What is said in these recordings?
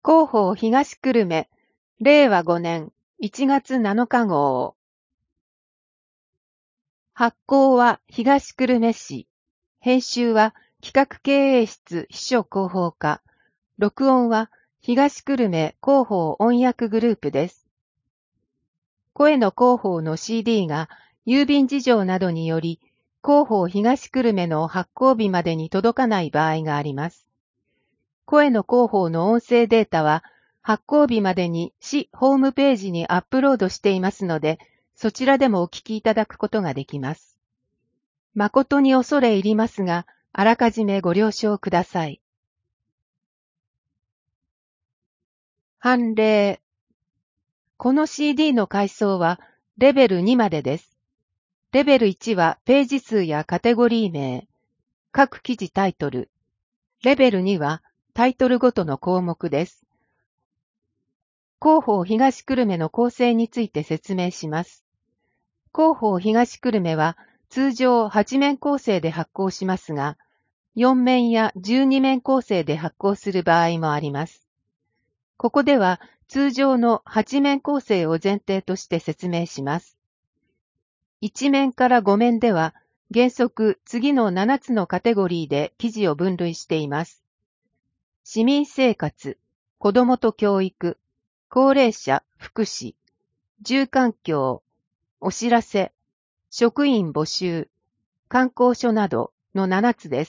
広報東久留米、令和5年1月7日号。発行は東久留米市。編集は企画経営室秘書広報課。録音は東久留米広報音訳グループです。声の広報の CD が郵便事情などにより、広報東久留米の発行日までに届かない場合があります。声の広報の音声データは、発行日までに市ホームページにアップロードしていますので、そちらでもお聞きいただくことができます。誠に恐れ入りますが、あらかじめご了承ください。判例。この CD の階層はレベル2までです。レベル1はページ数やカテゴリー名、各記事タイトル。レベル2はタイトルごとの項目です。広報東久留米の構成について説明します。広報東久留米は通常8面構成で発行しますが、4面や12面構成で発行する場合もあります。ここでは通常の8面構成を前提として説明します。1面から5面では原則次の7つのカテゴリーで記事を分類しています。市民生活、子どもと教育、高齢者、福祉、住環境、お知らせ、職員募集、観光所などの7つです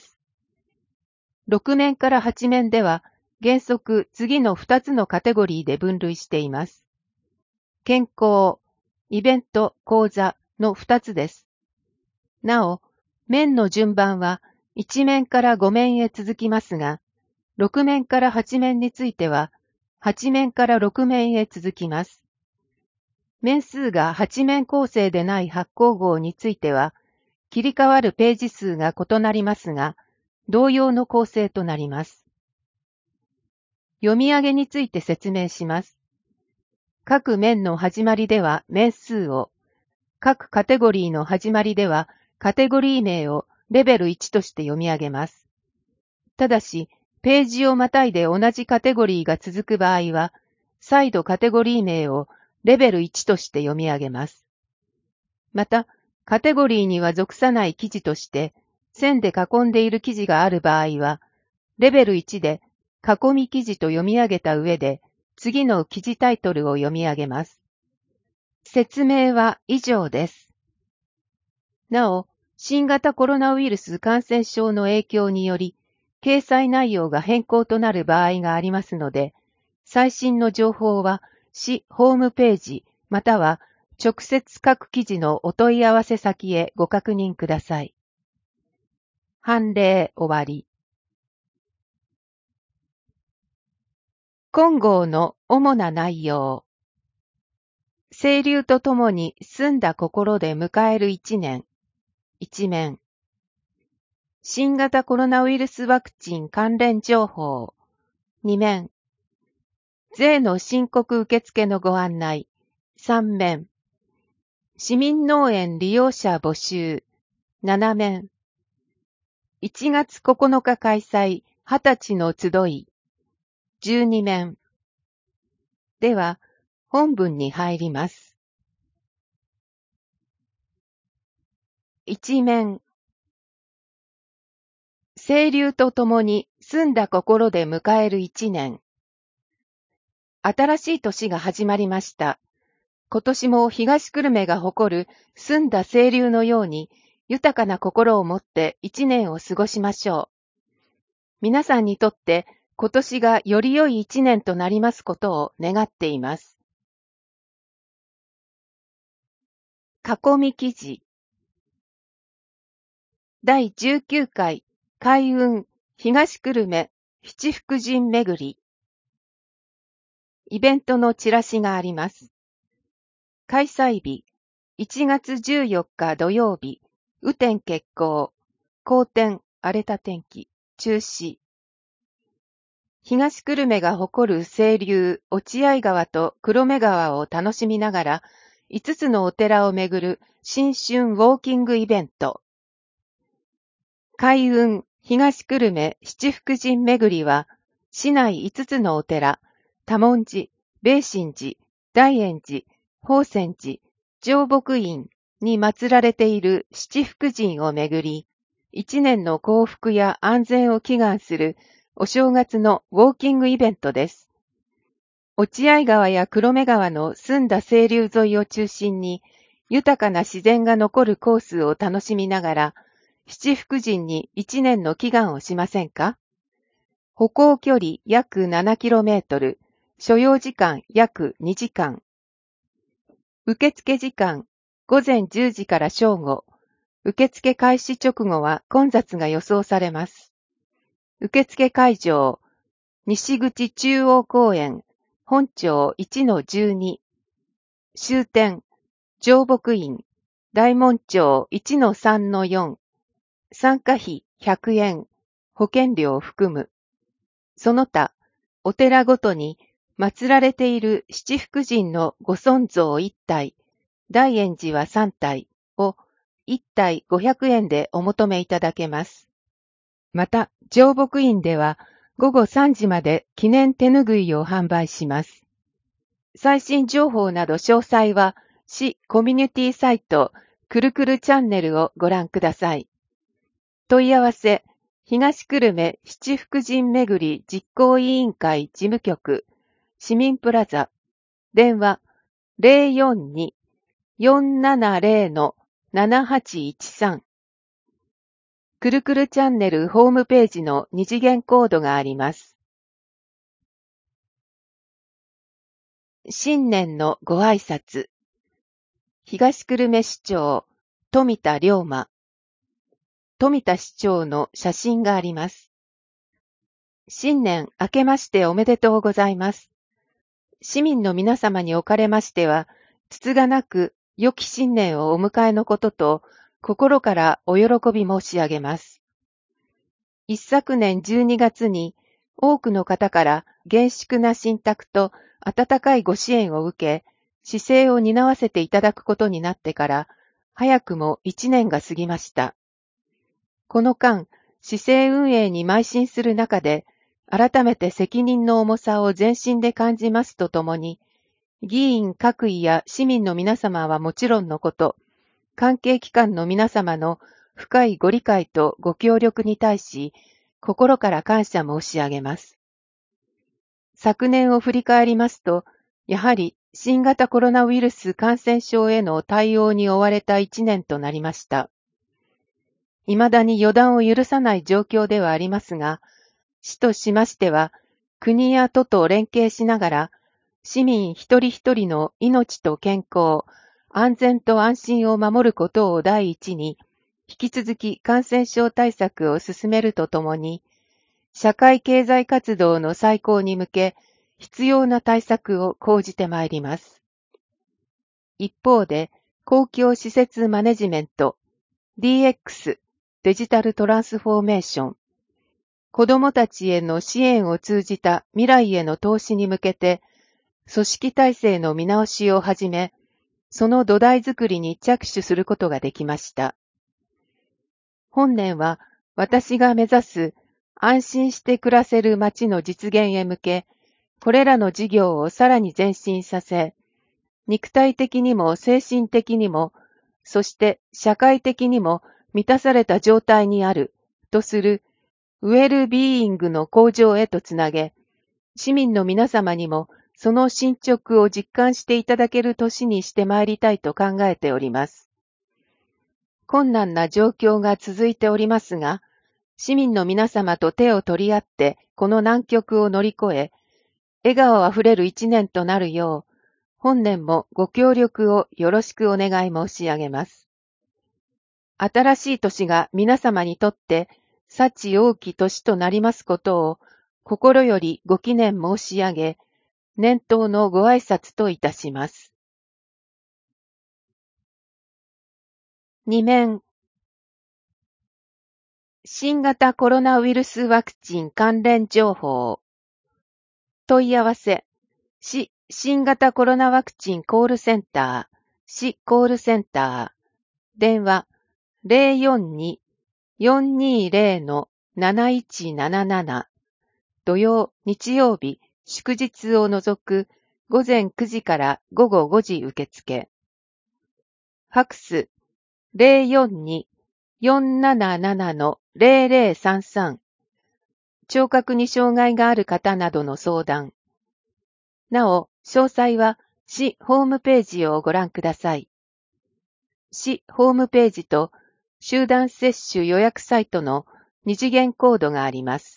。6面から8面では原則次の2つのカテゴリーで分類しています。健康、イベント、講座の2つです。なお、面の順番は1面から5面へ続きますが、6面から8面については、8面から6面へ続きます。面数が8面構成でない発行号については、切り替わるページ数が異なりますが、同様の構成となります。読み上げについて説明します。各面の始まりでは面数を、各カテゴリーの始まりではカテゴリー名をレベル1として読み上げます。ただし、ページをまたいで同じカテゴリーが続く場合は、再度カテゴリー名をレベル1として読み上げます。また、カテゴリーには属さない記事として、線で囲んでいる記事がある場合は、レベル1で囲み記事と読み上げた上で、次の記事タイトルを読み上げます。説明は以上です。なお、新型コロナウイルス感染症の影響により、掲載内容が変更となる場合がありますので、最新の情報は市ホームページまたは直接各記事のお問い合わせ先へご確認ください。判例終わり。今号の主な内容。清流とともに澄んだ心で迎える1年。1面。新型コロナウイルスワクチン関連情報。2面。税の申告受付のご案内。3面。市民農園利用者募集。7面。1月9日開催20歳の集い。12面。では、本文に入ります。1面。清流とともに澄んだ心で迎える1年。新しい年が始まりました。今年も東久留米が誇る澄んだ清流のように豊かな心を持って1年を過ごしましょう。皆さんにとって今年がより良い1年となりますことを願っています。囲み記事。第19回開運東久留米七福神巡り。イベントのチラシがあります。開催日、1月14日土曜日、雨天決行、好天、荒れた天気、中止。東久留米が誇る清流、落合川と黒目川を楽しみながら、5つのお寺を巡る新春ウォーキングイベント。開運東久留米七福神巡りは、市内5つのお寺、 多聞寺、米心寺、大円寺、法泉寺、常牧院に祀られている七福神をめぐり、一年の幸福や安全を祈願するお正月のウォーキングイベントです。落合川や黒目川の澄んだ清流沿いを中心に、豊かな自然が残るコースを楽しみながら、七福神に一年の祈願をしませんか？歩行距離約 7km、所要時間約2時間。受付時間、午前10時から正午。受付開始直後は混雑が予想されます。受付会場、西口中央公園、本町 1-12。終点、常牧院、大門町 1-3-4。参加費100円、保険料を含む。その他、お寺ごとに祀られている七福神のご尊像1体、大円寺は3体を1体500円でお求めいただけます。また、常牧院では午後3時まで記念手ぬぐいを販売します。最新情報など詳細は市コミュニティサイトくるくるチャンネルをご覧ください。問い合わせ、東久留米七福神めぐり実行委員会事務局、市民プラザ、電話042-470-7813。くるくるチャンネルホームページの二次元コードがあります。新年のご挨拶。東久留米市長、富田龍馬。富田市長の写真があります。新年明けましておめでとうございます。市民の皆様におかれましては、つつがなく良き新年をお迎えのことと、心からお喜び申し上げます。一昨年12月に、多くの方から厳粛な信託と温かいご支援を受け、市政を担わせていただくことになってから、早くも1年が過ぎました。この間、市政運営に邁進する中で、改めて責任の重さを全身で感じますとともに、議員各位や市民の皆様はもちろんのこと、関係機関の皆様の深いご理解とご協力に対し、心から感謝申し上げます。昨年を振り返りますと、やはり新型コロナウイルス感染症への対応に追われた1年となりました。未だに予断を許さない状況ではありますが、市としましては、国や都と連携しながら、市民一人一人の命と健康、安全と安心を守ることを第一に、引き続き感染症対策を進めるとともに、社会経済活動の再興に向け、必要な対策を講じてまいります。一方で、公共施設マネジメント、DX、デジタルトランスフォーメーション、子どもたちへの支援を通じた未来への投資に向けて、組織体制の見直しをはじめ、その土台づくりに着手することができました。本年は私が目指す安心して暮らせる街の実現へ向け、これらの事業をさらに前進させ、肉体的にも精神的にも、そして社会的にも満たされた状態にあるとするウェルビーイングの向上へとつなげ、市民の皆様にもその進捗を実感していただける年にしてまいりたいと考えております。困難な状況が続いておりますが、市民の皆様と手を取り合ってこの難局を乗り越え、笑顔あふれる一年となるよう、本年もご協力をよろしくお願い申し上げます。新しい年が皆様にとって幸多き年となりますことを心よりご祈念申し上げ、年頭のご挨拶といたします。2面。新型コロナウイルスワクチン関連情報。問い合わせ。市新型コロナワクチンコールセンター。市コールセンター。電話042-420-7177。土曜、日曜日、 祝日を除く午前9時から午後5時受付。ファクス 042-477-0033。聴覚に障害がある方などの相談。なお、詳細は市ホームページをご覧ください。市ホームページと集団接種予約サイトの二次元コードがあります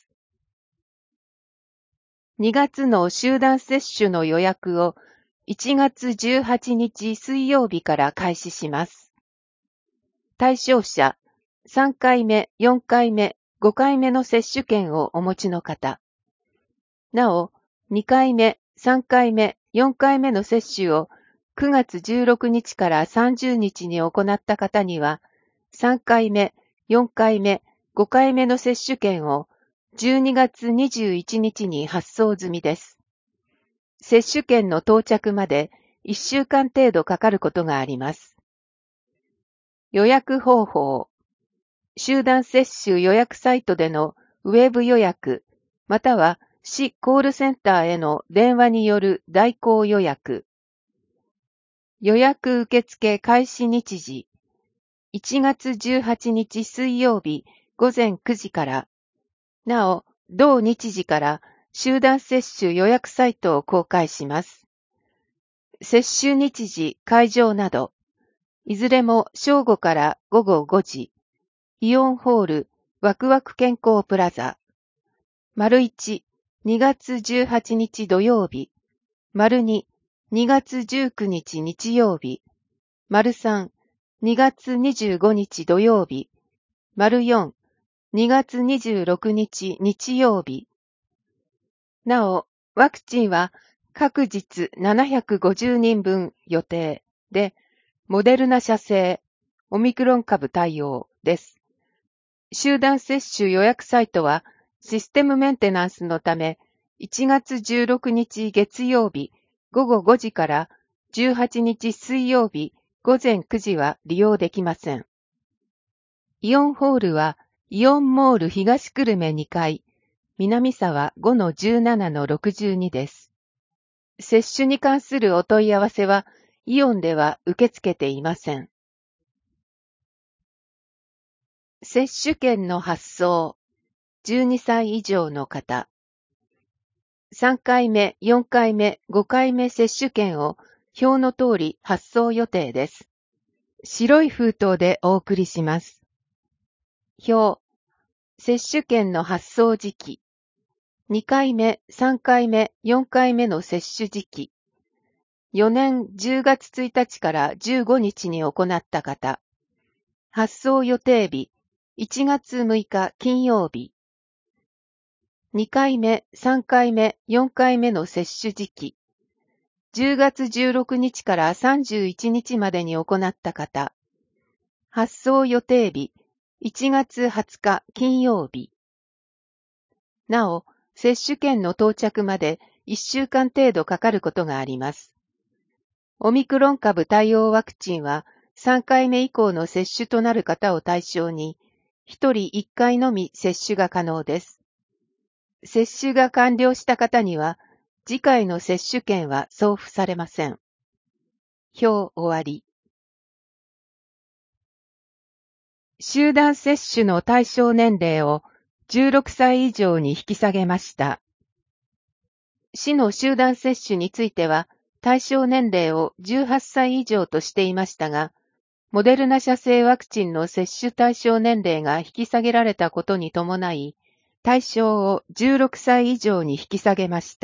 。2月の集団接種の予約を1月18日水曜日から開始します。対象者、3回目、4回目、5回目の接種券をお持ちの方。なお、2回目、3回目、4回目の接種を9月16日から30日に行った方には、3回目、4回目、5回目の接種券を12月21日に発送済みです。接種券の到着まで1週間程度かかることがあります。予約方法。集団接種予約サイトでのウェブ予約、または市コールセンターへの電話による代行予約。予約受付開始日時。1月18日水曜日午前9時から。なお、同日時から集団接種予約サイトを公開します。接種日時、会場など、いずれも正午から午後5時。イオンホール、ワクワク健康プラザ。1、2月18日土曜日。2、2月19日日曜日。3、2月25日土曜日。4、2月26日日曜日。なお、ワクチンは各日750人分予定で、モデルナ社製、オミクロン株対応です。集団接種予約サイトはシステムメンテナンスのため1月16日月曜日午後5時から18日水曜日午前9時は利用できません。イオンホールはイオンモール東久留米2階、南沢 5-17-62 です。接種に関するお問い合わせはイオンでは受け付けていません。接種券の発送。12歳以上の方。3回目、4回目、5回目接種券を表の通り発送予定です。白い封筒でお送りします。表。接種券の発送時期。2回目、3回目、4回目の接種時期。4年10月1日から15日に行った方。発送予定日。1月6日金曜日。2回目、3回目、4回目の接種時期。10月16日から31日までに行った方。発送予定日。1月20日金曜日。なお、接種券の到着まで1週間程度かかることがあります。オミクロン株対応ワクチンは3回目以降の接種となる方を対象に、1人1回のみ接種が可能です。接種が完了した方には、次回の接種券は送付されません。表終わり。集団接種の対象年齢を16歳以上に引き下げました。市の集団接種については、対象年齢を18歳以上としていましたが、モデルナ社製ワクチンの接種対象年齢が引き下げられたことに伴い、対象を16歳以上に引き下げました。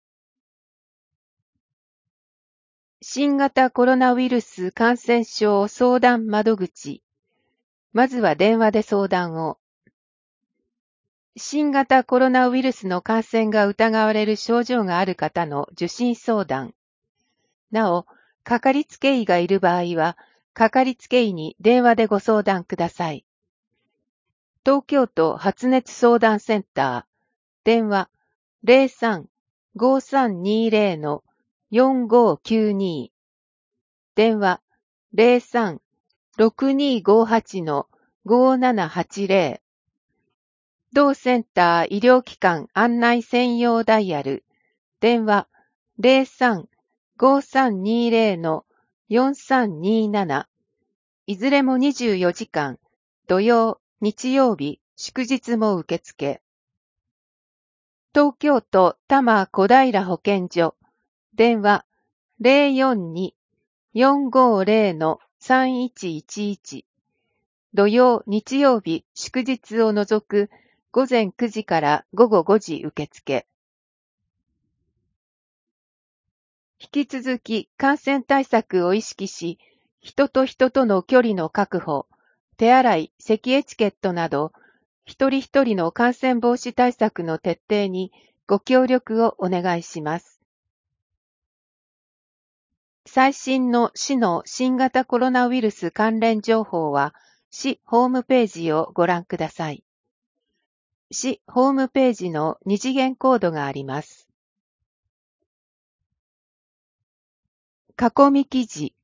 新型コロナウイルス感染症相談窓口。まずは電話で相談を。新型コロナウイルスの感染が疑われる症状がある方の受診相談。なお、かかりつけ医がいる場合は、かかりつけ医に電話でご相談ください。東京都発熱相談センター、電話 03-5320-4592 電話 03-6258-5780 同センター医療機関案内専用ダイヤル電話03-5320-4327。いずれも24時間、土曜、日曜日、祝日も受付。東京都多摩小平保健所。電話042-450-3111。土曜、日曜日、祝日を除く午前9時から午後5時受付。引き続き感染対策を意識し、人と人との距離の確保、手洗い、咳エチケットなど、一人一人の感染防止対策の徹底にご協力をお願いします。最新の市の新型コロナウイルス関連情報は、市ホームページをご覧ください。市ホームページの二次元コードがあります。囲み記事。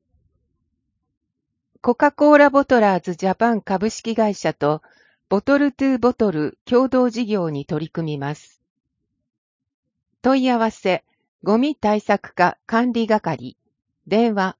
コカ・コーラボトラーズジャパン株式会社とボトルトゥーボトル共同事業に取り組みます。問い合わせ、ゴミ対策課管理係、電話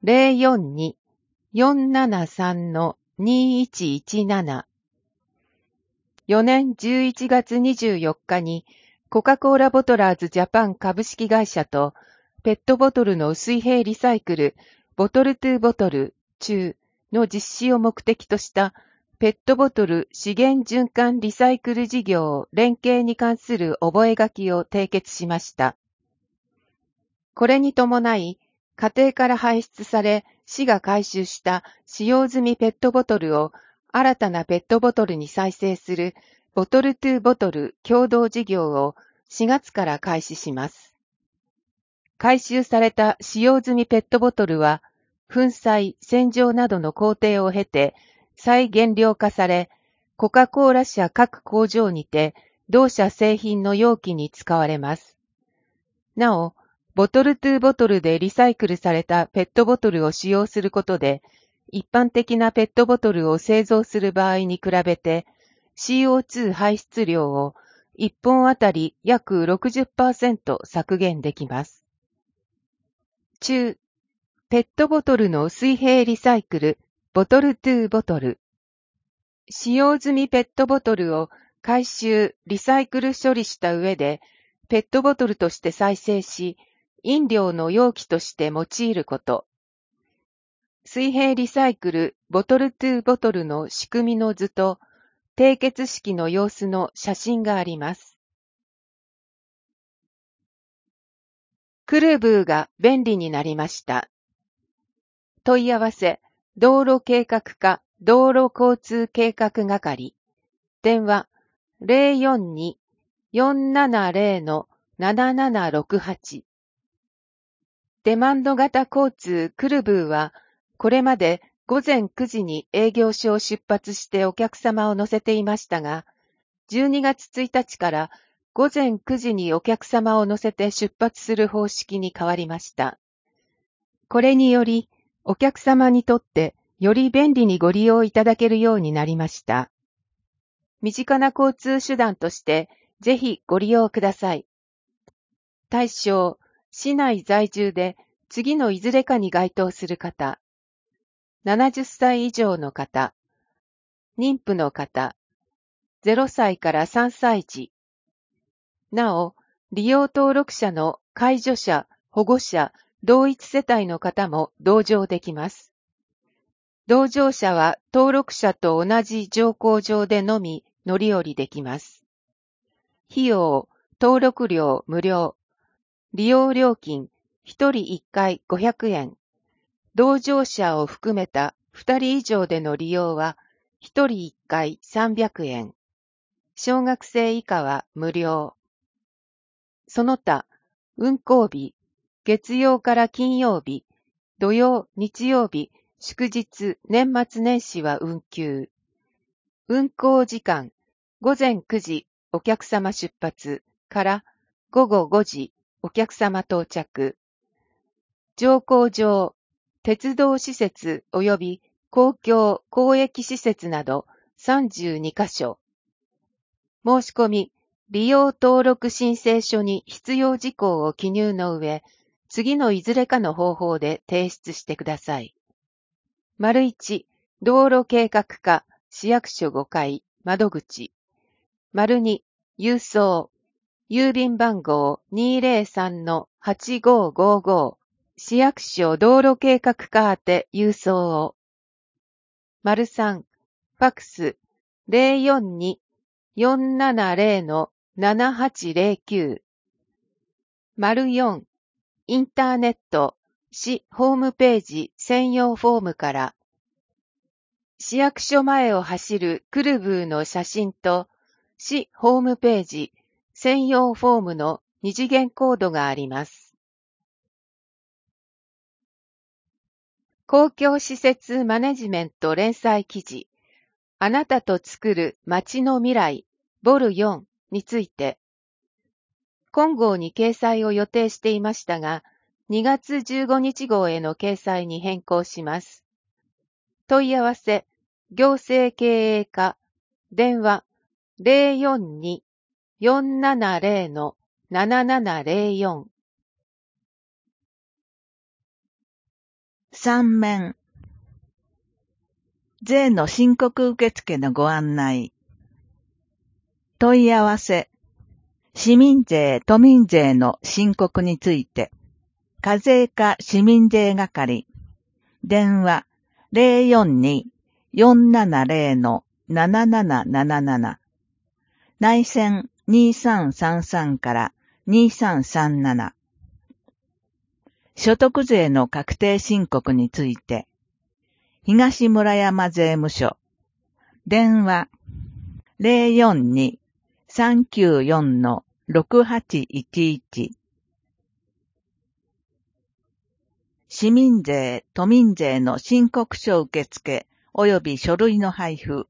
042-473-2117。4年11月24日にコカ・コーラボトラーズジャパン株式会社とペットボトルの水平リサイクルボトルトゥーボトル中の実施を目的としたペットボトル資源循環リサイクル事業連携に関する覚書を締結しました。これに伴い、家庭から排出され市が回収した使用済みペットボトルを新たなペットボトルに再生するボトルトゥーボトル共同事業を4月から開始します。回収された使用済みペットボトルは、粉砕、洗浄などの工程を経て再原料化され、コカ・コーラ社各工場にて同社製品の容器に使われます。なお、ボトルトゥーボトルでリサイクルされたペットボトルを使用することで、一般的なペットボトルを製造する場合に比べて CO2 排出量を1本あたり約 60% 削減できます。中、ペットボトルの水平リサイクルボトルトゥーボトル。使用済みペットボトルを回収、リサイクル処理した上でペットボトルとして再生し、飲料の容器として用いること。水平リサイクルボトルトゥーボトルの仕組みの図と締結式の様子の写真があります。クルブーが便利になりました。問い合わせ、道路計画課道路交通計画係。電話042-470-7768。デマンド型交通クルブーは、これまで午前9時に営業所を出発してお客様を乗せていましたが、12月1日から午前9時にお客様を乗せて出発する方式に変わりました。これにより、お客様にとってより便利にご利用いただけるようになりました。身近な交通手段として、ぜひご利用ください。対象、市内在住で次のいずれかに該当する方、70歳以上の方、妊婦の方、0歳から3歳児。なお、利用登録者の介助者、保護者、同一世帯の方も同乗できます。同乗者は登録者と同じ乗降場でのみ乗り降りできます。費用、登録料無料。利用料金、1人1回500円。同乗者を含めた2人以上での利用は、1人1回300円。小学生以下は無料。その他、運行日、月曜から金曜日、土曜、日曜日、祝日、年末年始は運休。運行時間、午前9時、お客様出発から午後5時、お客様到着。乗降場、鉄道施設及び公共・公益施設など32カ所。申し込み、 利用登録申請書に必要事項を記入の上、次のいずれかの方法で提出してください。1、道路計画課、市役所5階、窓口。2、郵送。郵便番号 203-8555 市役所道路計画課宛て郵送を。3、ファックス 042-470-7809 4、インターネット市ホームページ専用フォームから市役所前を走るクルブーの写真と市ホームページ専用フォームの二次元コードがあります。公共施設マネジメント連載記事、あなたと作る街の未来、ボル4について、今号に掲載を予定していましたが、2月15日号への掲載に変更します。問い合わせ、行政経営課、電話 042-470-7704 3面。税の申告受付のご案内。問い合わせ。市民税・都民税の申告について。課税課市民税係。電話 042-470-7777。内線2333から2337。所得税の確定申告について。東村山税務署。電話 042-394-6811。市民税・都民税の申告書受付及び書類の配布。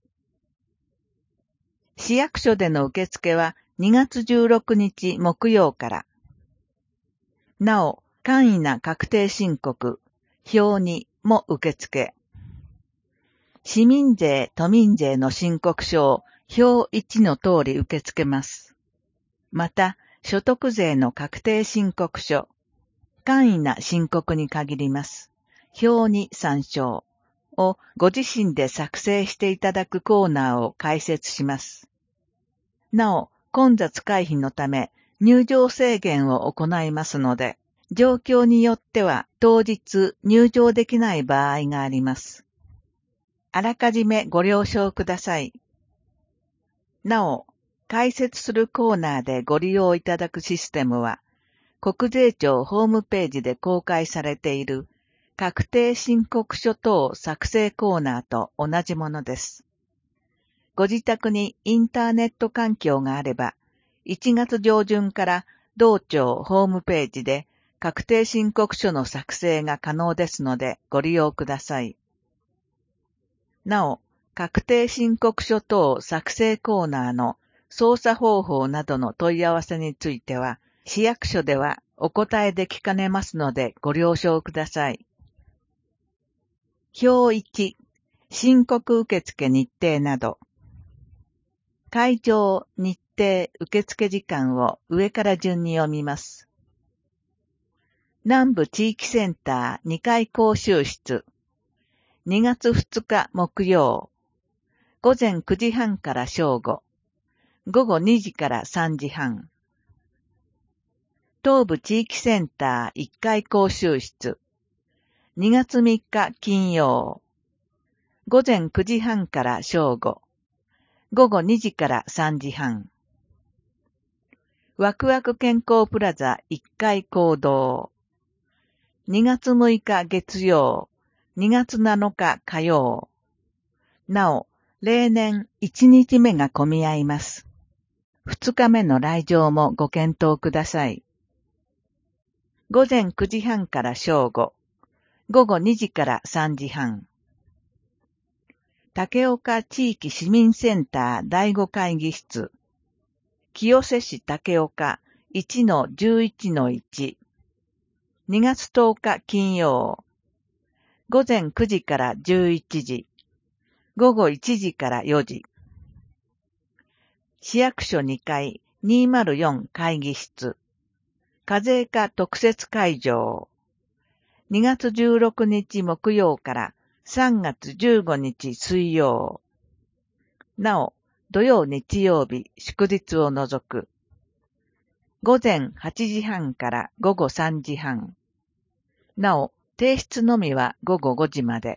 市役所での受付は2月16日木曜から。なお、簡易な確定申告、表2も受付。市民税・都民税の申告書を表1の通り受け付けます。また、所得税の確定申告書、簡易な申告に限ります。表2参照をご自身で作成していただくコーナーを開設します。なお、混雑回避のため入場制限を行いますので、状況によっては当日入場できない場合があります。あらかじめご了承ください。なお、開設するコーナーでご利用いただくシステムは、国税庁ホームページで公開されている確定申告書等作成コーナーと同じものです。ご自宅にインターネット環境があれば、1月上旬から同庁ホームページで確定申告書の作成が可能ですのでご利用ください。なお、確定申告書等作成コーナーの操作方法などの問い合わせについては、市役所ではお答えできかねますのでご了承ください。表1、申告受付日程など。会場、日程、受付時間を上から順に読みます。南部地域センター2階講習室。2月2日木曜。午前9時半から正午。午後2時から3時半。東部地域センター1階講習室。2月3日金曜。午前9時半から正午。午後2時から3時半。ワクワク健康プラザ1階講堂。2月6日月曜。2月7日火曜。なお、例年1日目が混み合います。2日目の来場もご検討ください。午前9時半から正午。午後2時から3時半。竹岡地域市民センター第5会議室。清瀬市竹岡 1-11-1。2月10日金曜。午前9時から11時。午後1時から4時。市役所2階 204会議室、課税課特設会場、2月16日木曜から3月15日水曜。なお、土曜日曜日祝日を除く。午前8時半から午後3時半。なお、提出のみは午後5時まで。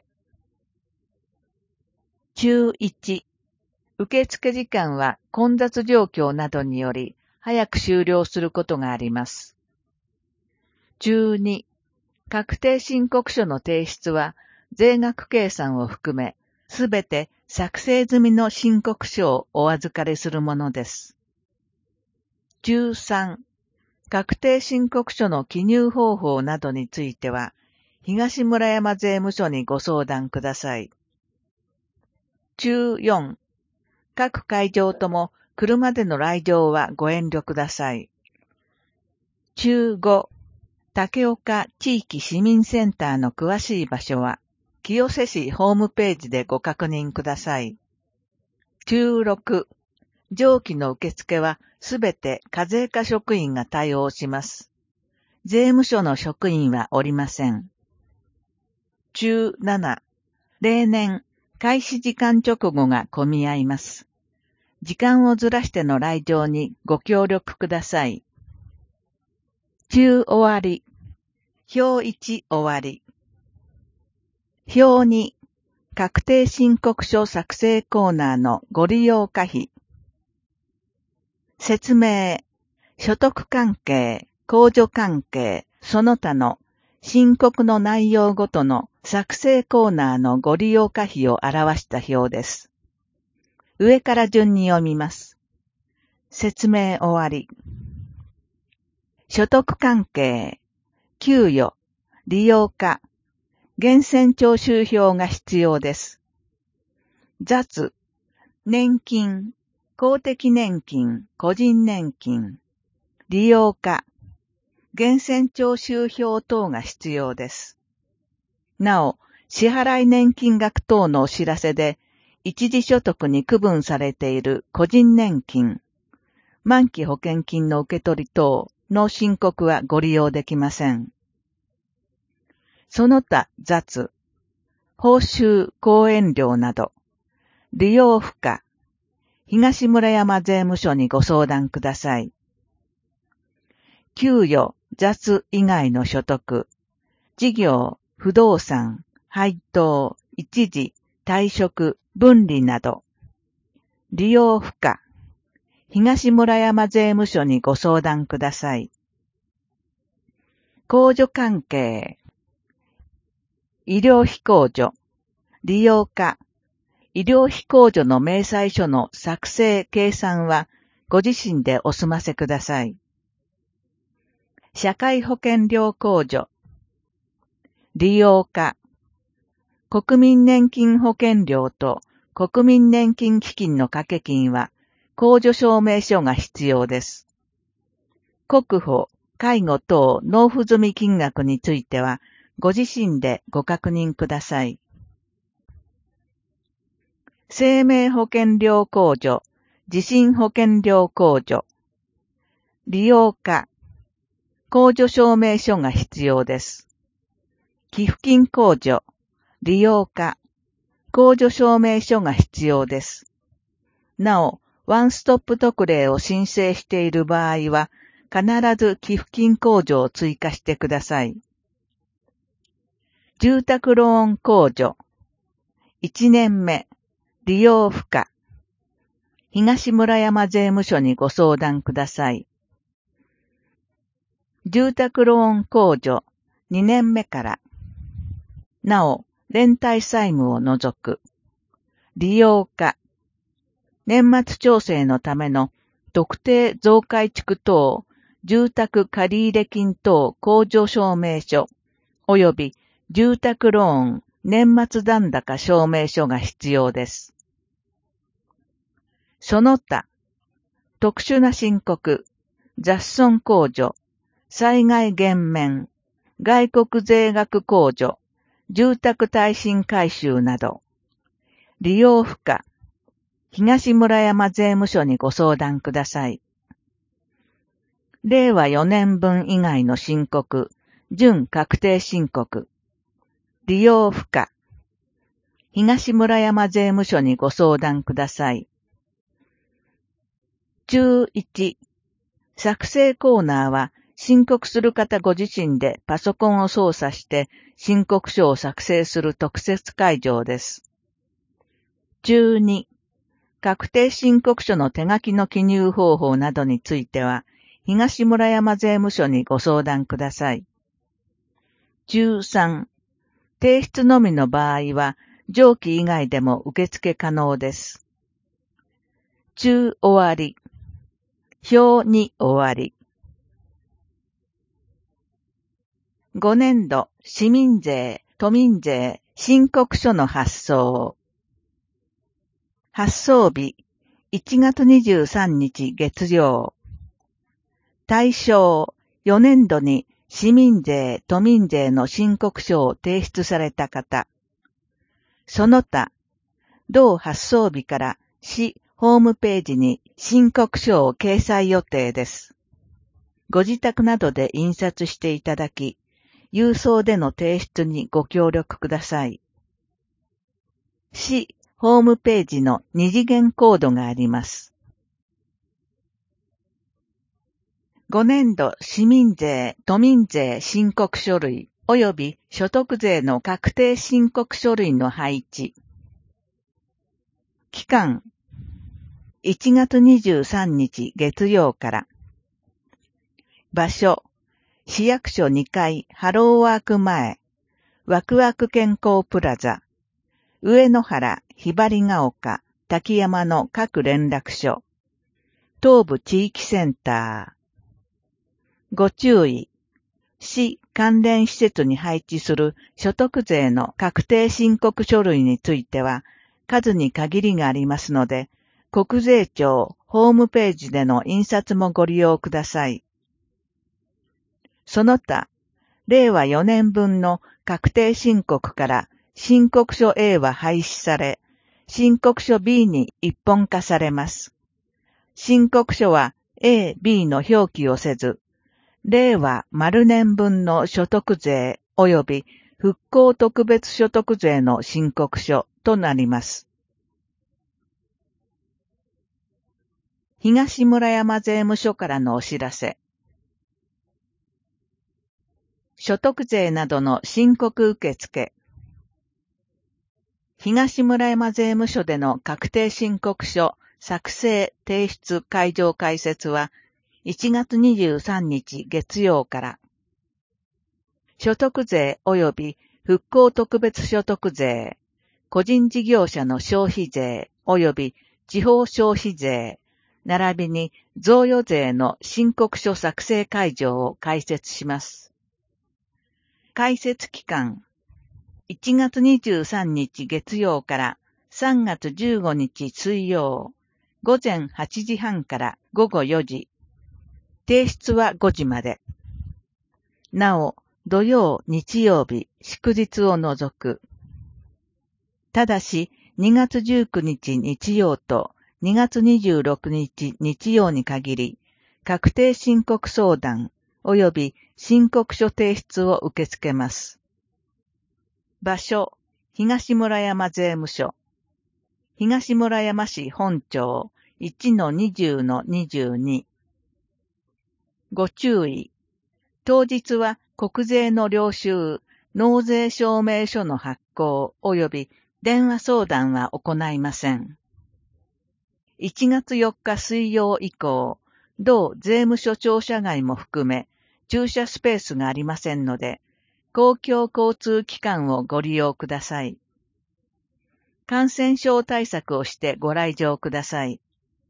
注1、受付時間は混雑状況などにより早く終了することがあります。注2、確定申告書の提出は税額計算を含め、すべて作成済みの申告書をお預かりするものです。注3、確定申告書の記入方法などについては、東村山税務署にご相談ください。注4、各会場とも車での来場はご遠慮ください。注5、竹岡地域市民センターの詳しい場所は、清瀬市ホームページでご確認ください。注6、上記の受付はすべて課税課職員が対応します。税務署の職員はおりません。注7、例年、開始時間直後が混み合います。時間をずらしての来場にご協力ください。注終わり。表1終わり。表2、確定申告書作成コーナーのご利用可否。説明、所得関係、控除関係、その他の申告の内容ごとの作成コーナーのご利用可否を表した表です。上から順に読みます。説明終わり。所得関係、給与、利用可、源泉徴収票が必要です。雑、年金、公的年金、個人年金、利用可、源泉徴収票等が必要です。なお、支払い年金額等のお知らせで、一時所得に区分されている個人年金、満期保険金の受け取り等の申告はご利用できません。その他雑、報酬、講演料など、利用不可、東村山税務署にご相談ください。給与、雑以外の所得、事業、不動産、配当、一時、退職、分離など、利用不可、東村山税務署にご相談ください。控除関係、医療費控除、利用可、医療費控除の明細書の作成・計算はご自身でお済ませください。社会保険料控除、利用可、国民年金保険料と国民年金基金の掛け金は控除証明書が必要です。国保、介護等納付済み金額についてはご自身でご確認ください。生命保険料控除、地震保険料控除、利用可、控除証明書が必要です。寄付金控除、利用可、控除証明書が必要です。なお、ワンストップ特例を申請している場合は、必ず寄付金控除を追加してください。住宅ローン控除、1年目、利用不可、東村山税務署にご相談ください。住宅ローン控除、2年目から、なお、連帯債務を除く、利用可、年末調整のための特定増改築等、住宅借入金等控除証明書、及び住宅ローン年末残高証明書が必要です。その他、特殊な申告、雑損控除、災害減免、外国税額控除、住宅耐震改修など、利用不可、東村山税務署にご相談ください。 令和4年分以外の申告、準確定申告、利用不可、東村山税務署にご相談ください。11、作成コーナーは申告する方ご自身でパソコンを操作して申告書を作成する特設会場です。12、確定申告書の手書きの記入方法などについては、東村山税務署にご相談ください。13、提出のみの場合は、上記以外でも受付可能です。終わり。表2終わり。5年度市民税、都民税申告書の発送。発送日、1月23日月曜。対象、4年度に市民税、都民税の申告書を提出された方。その他、同発送日から市ホームページに申告書を掲載予定です。ご自宅などで印刷していただき、郵送での提出にご協力ください。市ホームページの二次元コードがあります。5年度市民税、都民税申告書類及び所得税の確定申告書類の配置。期間、1月23日月曜から。場所、市役所2階ハローワーク前、ワクワク健康プラザ、上野原、ひばりが丘、滝山の各連絡所、東部地域センター。ご注意、市関連施設に配置する所得税の確定申告書類については、数に限りがありますので、国税庁ホームページでの印刷もご利用ください。その他、令和4年分の確定申告から申告書 A は廃止され、申告書 B に一本化されます。申告書は A、B の表記をせず、令和丸年分の所得税及び復興特別所得税の申告書となります。東村山税務署からのお知らせ。所得税などの申告受付。東村山税務署での確定申告書作成提出会場開設は1月23日月曜から。所得税及び復興特別所得税、個人事業者の消費税及び地方消費税、並びに贈与税の申告書作成会場を開設します。開設期間、1月23日月曜から3月15日水曜、午前8時半から午後4時。提出は5時まで。なお、土曜、日曜日、祝日を除く。ただし、2月19日日曜と2月26日日曜に限り、確定申告相談及び申告書提出を受け付けます。場所、東村山税務署。東村山市本町 1-20-22。ご注意。当日は国税の領収、納税証明書の発行及び電話相談は行いません。1月4日水曜以降、同税務署庁舎外も含め、駐車スペースがありませんので、公共交通機関をご利用ください。感染症対策をしてご来場ください。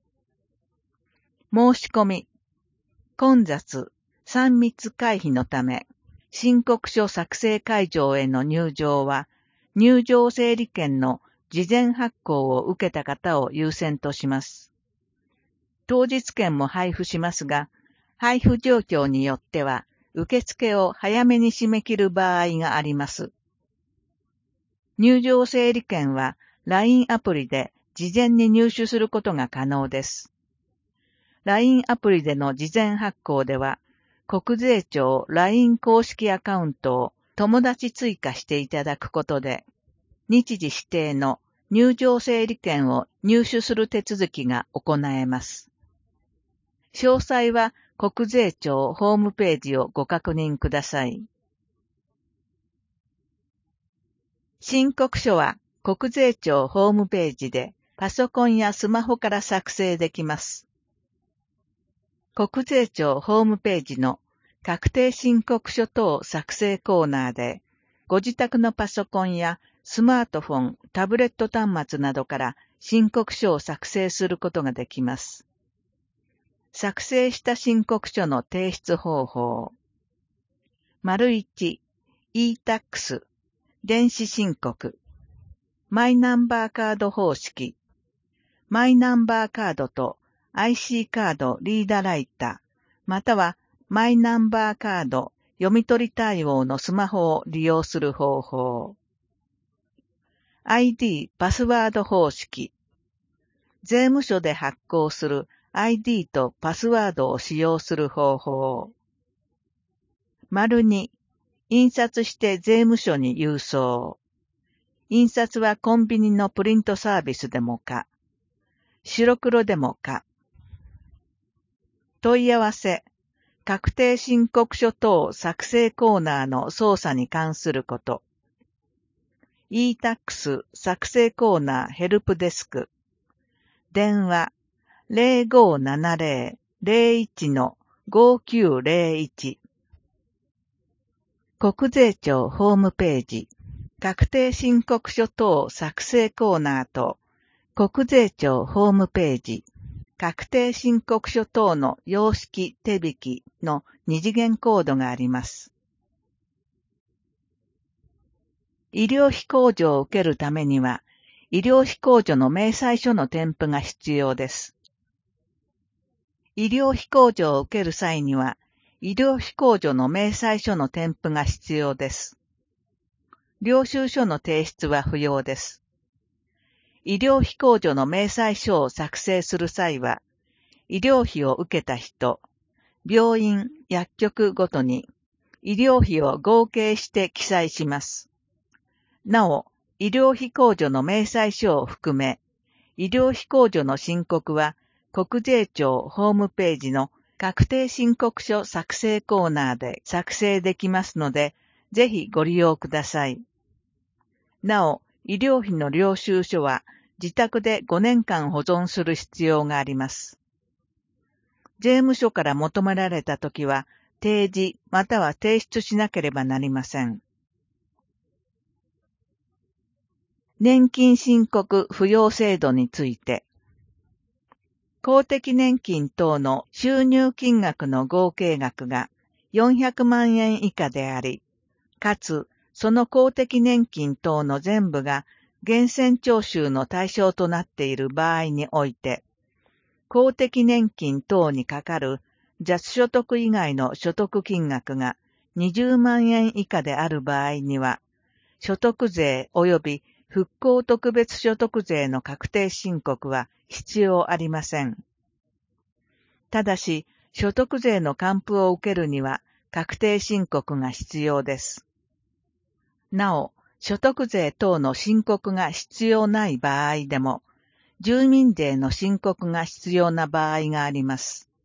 申し込み、混雑、3密回避のため、申告書作成会場への入場は、入場整理券の事前発行を受けた方を優先とします。当日券も配布しますが、配布状況によっては、受付を早めに締め切る場合があります。入場整理券は LINE アプリで事前に入手することが可能です。 LINE アプリでの事前発行では、国税庁 LINE 公式アカウントを友達追加していただくことで、日時指定の入場整理券を入手する手続きが行えます。詳細は国税庁ホームページをご確認ください。申告書は国税庁ホームページでパソコンやスマホから作成できます。国税庁ホームページの確定申告書等作成コーナーで、ご自宅のパソコンやスマートフォン、タブレット端末などから申告書を作成することができます。作成した申告書の提出方法。1、e-tax、電子申告。マイナンバーカード方式。マイナンバーカードと IC カードリーダライタ、またはマイナンバーカード読み取り対応のスマホを利用する方法。ID パスワード方式。税務署で発行する ID とパスワードを使用する方法。2、印刷して税務署に郵送。印刷はコンビニのプリントサービスでもか、白黒でもか。問い合わせ、確定申告書等作成コーナーの操作に関すること。e-tax 作成コーナーヘルプデスク。電話 0570-01-5901。国税庁ホームページ。確定申告書等作成コーナーと、国税庁ホームページ、確定申告書等の様式手引きの二次元コードがあります。医療費控除を受けるためには、医療費控除の明細書の添付が必要です。医療費控除を受ける際には、医療費控除の明細書の添付が必要です。領収書の提出は不要です。医療費控除の明細書を作成する際は、医療費を受けた人、病院、薬局ごとに医療費を合計して記載します。なお、医療費控除の明細書を含め、医療費控除の申告は、国税庁ホームページの確定申告書作成コーナーで作成できますので、ぜひご利用ください。なお、医療費の領収書は自宅で5年間保存する必要があります。税務署から求められたときは、提示または提出しなければなりません。年金申告扶養制度について、公的年金等の収入金額の合計額が400万円以下であり、かつ、その公的年金等の全部が源泉徴収の対象となっている場合において、公的年金等にかかる雑所得以外の所得金額が20万円以下である場合には、所得税及び復興特別所得税の確定申告は必要ありません。ただし、所得税の還付を受けるには確定申告が必要です。なお、所得税等の申告が必要ない場合でも、住民税の申告が必要な場合があります。